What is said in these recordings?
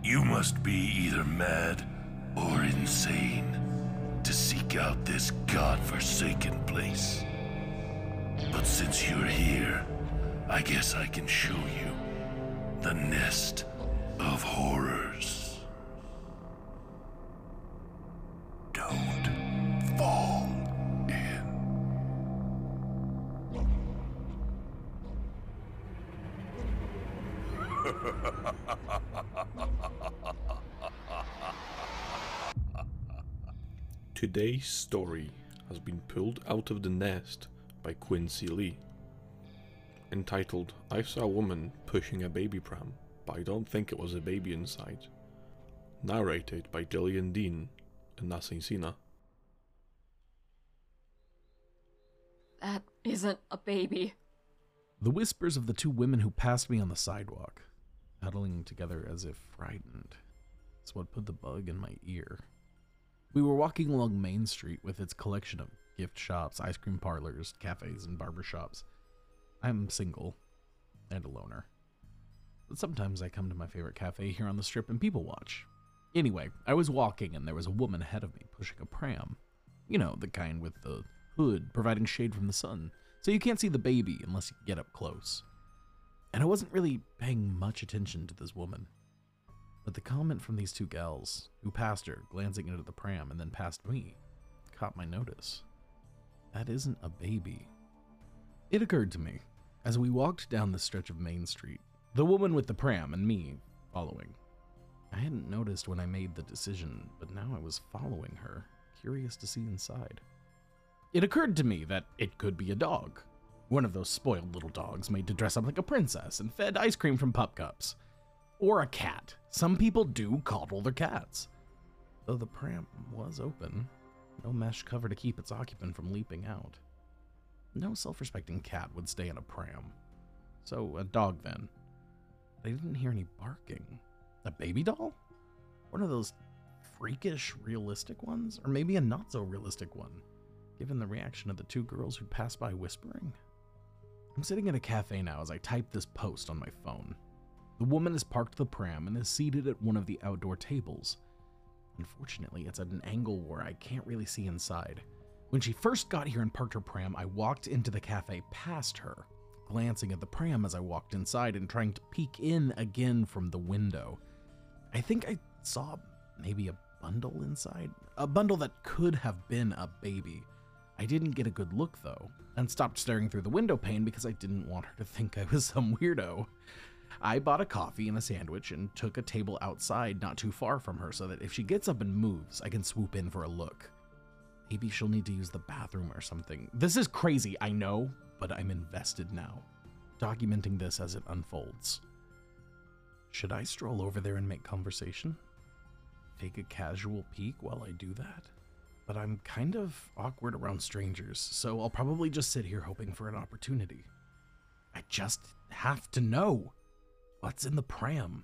You must be either mad or insane to seek out this godforsaken place. But since you're here, I guess I can show you the nest of horrors. Don't fall in. Today's story has been pulled out of the nest by Quincy Lee. Entitled, I Saw a Woman Pushing a Baby Pram, but I Don't Think It Was a Baby Inside. Narrated by Gillian Dean and Nassim Sina. That isn't a baby. The whispers of the two women who passed me on the sidewalk, huddling together as if frightened, is what put the bug in my ear. We were walking along Main Street with its collection of gift shops, ice cream parlors, cafes, and barbershops. I'm single and a loner, but sometimes I come to my favorite cafe here on the strip and people watch. Anyway, I was walking and there was a woman ahead of me pushing a pram. You know, the kind with the hood providing shade from the sun, so you can't see the baby unless you get up close. And I wasn't really paying much attention to this woman. But the comment from these two gals, who passed her, glancing into the pram and then past me, caught my notice. That isn't a baby. It occurred to me, as we walked down the stretch of Main Street, the woman with the pram and me following. I hadn't noticed when I made the decision, but now I was following her, curious to see inside. It occurred to me that it could be a dog. One of those spoiled little dogs made to dress up like a princess and fed ice cream from pup cups. Or a cat. Some people do coddle their cats. Though the pram was open, no mesh cover to keep its occupant from leaping out. No self-respecting cat would stay in a pram. So, a dog then. I didn't hear any barking. A baby doll? One of those freakish, realistic ones? Or maybe a not-so-realistic one, given the reaction of the two girls who'd passed by whispering? I'm sitting at a cafe now as I type this post on my phone. The woman has parked the pram and is seated at one of the outdoor tables. Unfortunately, it's at an angle where I can't really see inside. When she first got here and parked her pram, I walked into the cafe past her, glancing at the pram as I walked inside and trying to peek in again from the window. I think I saw maybe a bundle inside. A bundle that could have been a baby. I didn't get a good look though, and stopped staring through the window pane because I didn't want her to think I was some weirdo. I bought a coffee and a sandwich and took a table outside not too far from her so that if she gets up and moves, I can swoop in for a look. Maybe she'll need to use the bathroom or something. This is crazy, I know, but I'm invested now, documenting this as it unfolds. Should I stroll over there and make conversation? Take a casual peek while I do that? But I'm kind of awkward around strangers, so I'll probably just sit here hoping for an opportunity. I just have to know. What's in the pram?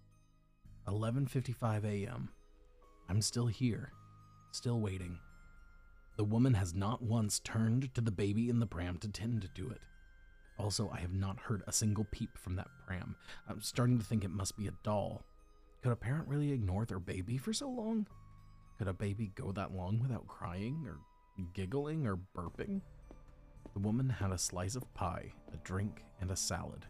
11:55 a.m. I'm still here, still waiting. The woman has not once turned to the baby in the pram to tend to it. Also, I have not heard a single peep from that pram. I'm starting to think it must be a doll. Could a parent really ignore their baby for so long? Could a baby go that long without crying or giggling or burping? The woman had a slice of pie, a drink, and a salad.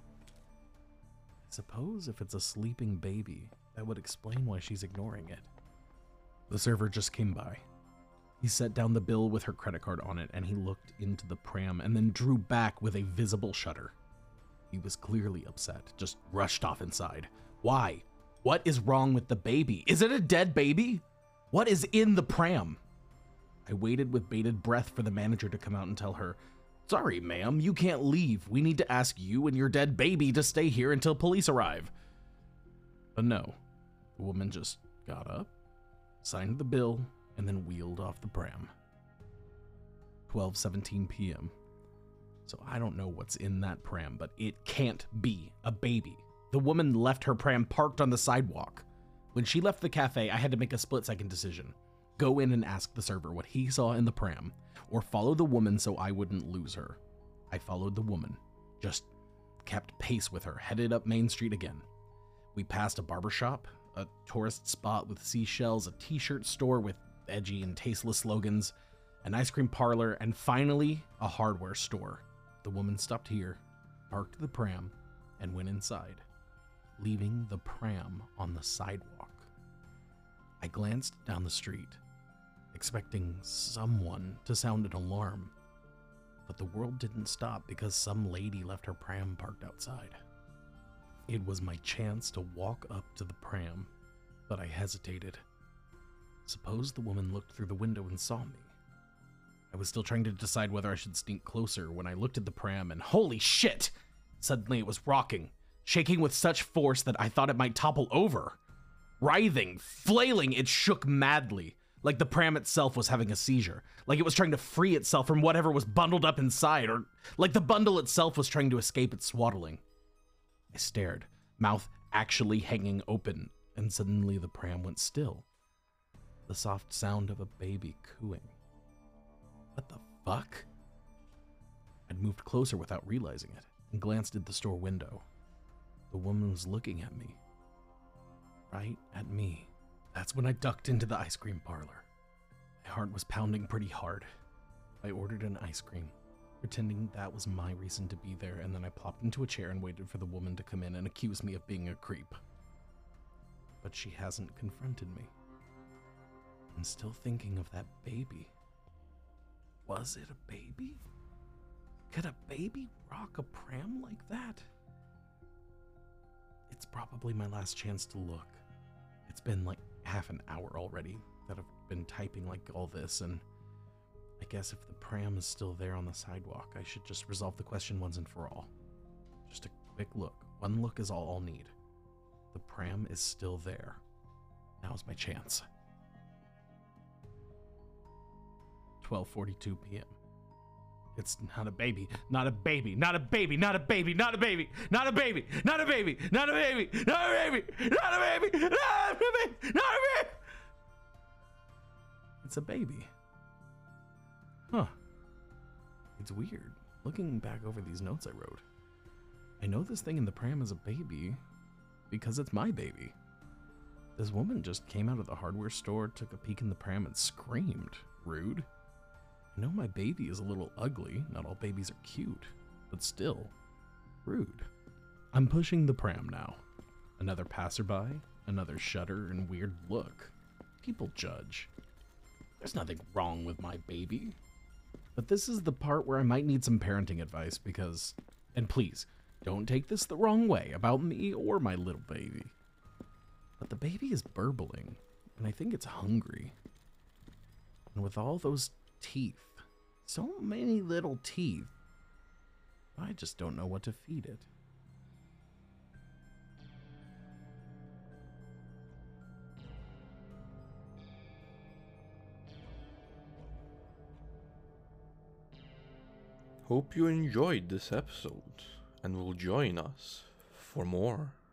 I suppose if it's a sleeping baby, that would explain why she's ignoring it. The server just came by. He set down the bill with her credit card on it, and he looked into the pram and then drew back with a visible shudder. He was clearly upset, just rushed off inside. Why? What is wrong with the baby? Is it a dead baby? What is in the pram? I waited with bated breath for the manager to come out and tell her, "Sorry, ma'am, you can't leave. We need to ask you and your dead baby to stay here until police arrive." But no, the woman just got up, signed the bill, and then wheeled off the pram. 12:17 p.m. So I don't know what's in that pram, but it can't be a baby. The woman left her pram parked on the sidewalk. When she left the cafe, I had to make a split-second decision. Go in and ask the server what he saw in the pram, or follow the woman so I wouldn't lose her. I followed the woman, just kept pace with her, headed up Main Street again. We passed a barbershop, a tourist spot with seashells, a t-shirt store with edgy and tasteless slogans, an ice cream parlor, and finally, a hardware store. The woman stopped here, parked the pram, and went inside, leaving the pram on the sidewalk. I glanced down the street, expecting someone to sound an alarm, but the world didn't stop because some lady left her pram parked outside. It was my chance to walk up to the pram, but I hesitated. Suppose the woman looked through the window and saw me. I was still trying to decide whether I should sneak closer when I looked at the pram and holy shit! Suddenly it was rocking, shaking with such force that I thought it might topple over. Writhing, flailing, it shook madly, like the pram itself was having a seizure, like it was trying to free itself from whatever was bundled up inside, or like the bundle itself was trying to escape its swaddling. I stared, mouth actually hanging open, and suddenly the pram went still. The soft sound of a baby cooing. What the fuck? I'd moved closer without realizing it, and glanced at the store window. The woman was looking at me. Right at me. That's when I ducked into the ice cream parlor. My heart was pounding pretty hard. I ordered an ice cream, pretending that was my reason to be there, and then I plopped into a chair and waited for the woman to come in and accuse me of being a creep. But she hasn't confronted me. I'm still thinking of that baby. Was it a baby? Could a baby rock a pram like that? It's probably my last chance to look. It's been like half an hour already that I've been typing like all this, and I guess if the pram is still there on the sidewalk, I should just resolve the question once and for all. Just a quick look. One look is all I'll need. The pram is still there. Now's my chance. 12:42 p.m. It's not a baby, not a baby, not a baby, not a baby, not a baby, not a baby, not a baby, not a baby, not a baby, not a baby, not a baby, not a baby. It's a baby. Huh. It's weird. Looking back over these notes I wrote, I know this thing in the pram is a baby because it's my baby. This woman just came out of the hardware store, took a peek in the pram, and screamed. Rude. I know my baby is a little ugly, not all babies are cute, but still, rude. I'm pushing the pram now. Another passerby, another shudder and weird look. People judge. There's nothing wrong with my baby. But this is the part where I might need some parenting advice because, and please, don't take this the wrong way about me or my little baby. But the baby is burbling, and I think it's hungry. And with all those teeth, so many little teeth, I just don't know what to feed it. Hope you enjoyed this episode and will join us for more.